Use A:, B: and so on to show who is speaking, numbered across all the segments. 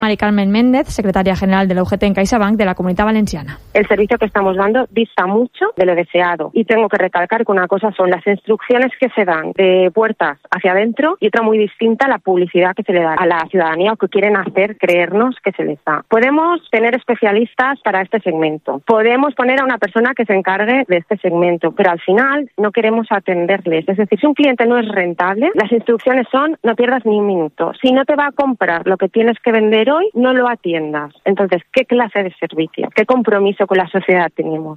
A: Mari Carmen Méndez, secretaria general de la UGT en CaixaBank de la Comunidad Valenciana.
B: El servicio que estamos dando dista mucho de lo deseado. Y tengo que recalcar que una cosa son las instrucciones que se dan de puertas hacia adentro y otra muy distinta la publicidad que se le da a la ciudadanía o que quieren hacer creernos que se les da. Podemos tener especialistas para este segmento. Podemos poner a una persona que se encargue de este segmento, pero al final no queremos atenderles. Es decir, si un cliente no es rentable, las instrucciones son no pierdas ni un minuto. Si no te va a comprar lo que tienes que vender hoy, no lo atiendas. Entonces, ¿qué clase de servicio? ¿Qué compromiso con la sociedad tenemos?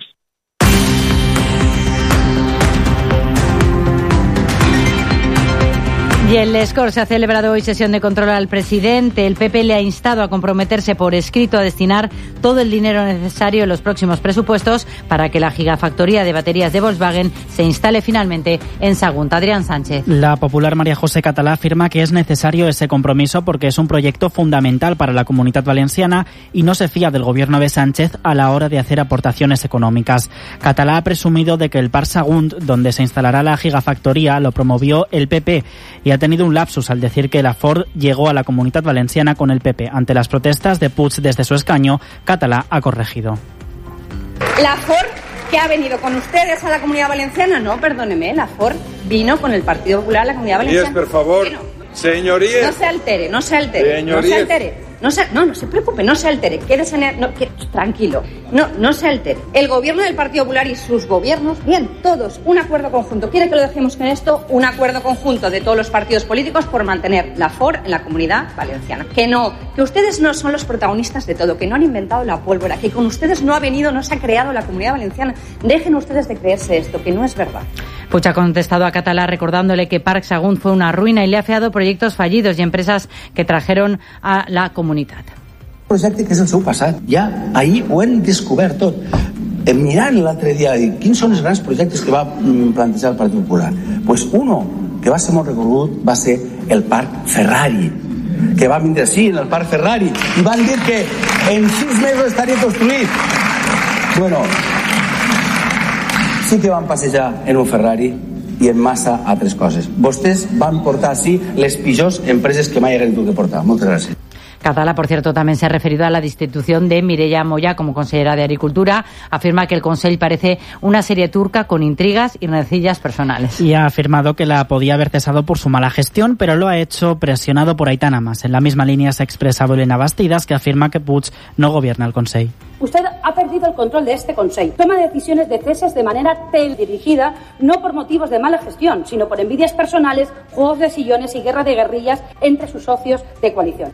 C: Y en Les Corts se ha celebrado hoy sesión de control al presidente. El PP le ha instado a comprometerse por escrito a destinar todo el dinero necesario en los próximos presupuestos para que la gigafactoría de baterías de Volkswagen se instale finalmente en Sagunt. Adrián Sánchez.
D: La popular María José Catalá afirma que es necesario ese compromiso porque es un proyecto fundamental para la Comunitat Valenciana y no se fía del gobierno de Sánchez a la hora de hacer aportaciones económicas. Catalá ha presumido de que el Parc Sagunt, donde se instalará la gigafactoría, lo promovió el PP y ha tenido un lapsus al decir que la Ford llegó a la Comunitat Valenciana con el PP. Ante las protestas de Puig desde su escaño, Catalá ha corregido.
E: La Ford que ha venido con ustedes a la Comunidad Valenciana, no, perdóneme, la Ford vino con el Partido Popular a la Comunidad Valenciana.
F: Por favor, señorías.
E: No se altere, no se altere,
F: señorías.
E: no se altere. No se preocupe, no se altere, quédese tranquilo, no se altere. El gobierno del Partido Popular y sus gobiernos, bien, todos, un acuerdo conjunto. ¿Quiere que lo dejemos con esto? Un acuerdo conjunto de todos los partidos políticos por mantener la Ford en la Comunidad Valenciana. Que ustedes no son los protagonistas de todo, que no han inventado la pólvora, que con ustedes no se ha creado la Comunidad Valenciana. Dejen ustedes de creerse esto, que no es verdad.
C: Puig ha contestado a Catalá recordándole que Parc Sagunt fue una ruïna y le ha feado proyectos fallidos y empresas que trajeron a la comunitat.
G: Projecte que és el seu passat. Ja ahir ho hem descobert tot. Mirant l'altre dia, quins són els grans projectes que va plantejar el Partit Popular? Pues uno que va ser molt recorregut va ser el Parc Ferrari, que va vindre així en el Parc Ferrari i van dir que en 6 mesos estaria construït. Bueno, sí que van passejar en un Ferrari i en massa altres coses. Vostès van portar així les pitjors empreses que mai haguem hagut de portar. Moltes gràcies.
C: Catalá, por cierto, también se ha referido a la destitución de Mireia Moya como consellera de Agricultura. Afirma que el Consell parece una serie turca con intrigas y rencillas personales.
D: Y ha afirmado que la podía haber cesado por su mala gestión, pero lo ha hecho presionado por Aitana Mas. En la misma línea se ha expresado Elena Bastidas, que afirma que Puig no gobierna el Consell.
H: Usted ha perdido el control de este Consell. Toma decisiones de ceses de manera teledirigida, no por motivos de mala gestión, sino por envidias personales, juegos de sillones y guerra de guerrillas entre sus socios de coalición.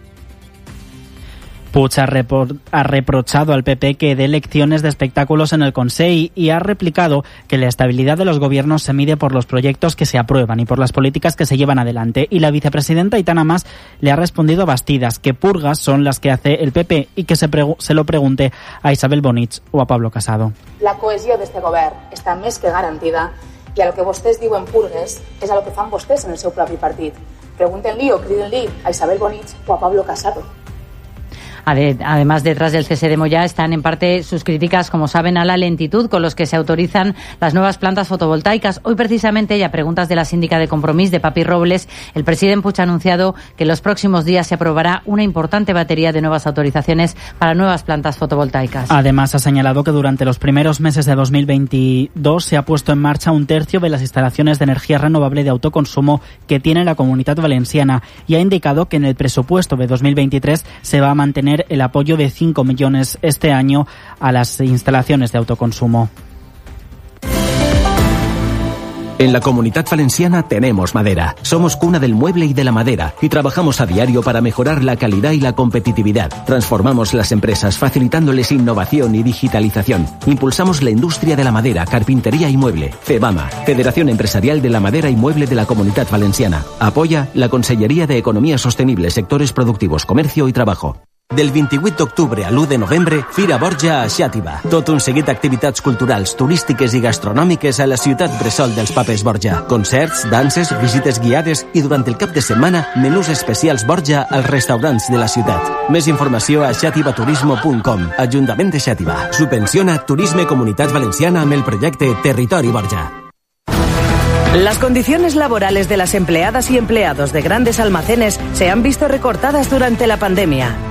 D: Puig ha reprochado al PP que dé lecciones de espectáculos en el Consell y ha replicado que la estabilidad de los gobiernos se mide por los proyectos que se aprueban y por las políticas que se llevan adelante. Y la vicepresidenta Aitana Mas le ha respondido a Bastidas que purgas son las que hace el PP y que se lo pregunte a Isabel Bonich o a Pablo Casado.
I: La cohesió d'este govern està més que garantida i a lo que vostès diuen purgues és a lo que fan vostès en el seu propi partit. Pregunten-li o criden-li a Isabel Bonich o a Pablo Casado.
C: Además, detrás del cese de Moya están en parte sus críticas, como saben, a la lentitud con los que se autorizan las nuevas plantas fotovoltaicas. Hoy, precisamente, y a preguntas de la síndica de Compromís, de Papi Robles, el presidente Puig ha anunciado que en los próximos días se aprobará una importante batería de nuevas autorizaciones para nuevas plantas fotovoltaicas.
D: Además, ha señalado que durante los primeros meses de 2022 se ha puesto en marcha 1/3 de las instalaciones de energía renovable de autoconsumo que tiene la Comunitat Valenciana y ha indicado que en el presupuesto de 2023 se va a mantener el apoyo de 5 millones este año a las instalaciones de autoconsumo.
J: En la Comunitat Valenciana tenemos madera. Somos cuna del mueble y de la madera y trabajamos a diario para mejorar la calidad y la competitividad. Transformamos las empresas facilitándoles innovación y digitalización. Impulsamos la industria de la madera, carpintería y mueble. FEBAMA, Federación Empresarial de la Madera y Mueble de la Comunitat Valenciana. Apoya la Conselleria de Economía Sostenible, Sectores Productivos, Comercio y Trabajo. Del 28 d'octubre a l'1 de novembre, Fira Borja a Xàtiva. Tot un seguit d'activitats culturals, turístiques i gastronòmiques a la ciutat bressol dels Papes Borja. Concerts, danses, visites guiades i durant el cap de setmana, menús especials Borja als restaurants de la ciutat. Més informació a xativaturismo.com. Ajuntament de Xàtiva. Subvenciona Turisme Comunitat Valenciana amb el projecte Territori Borja.
K: Las condiciones laborales de las empleadas y empleados de grandes almacenes se han visto recortadas durante la pandemia.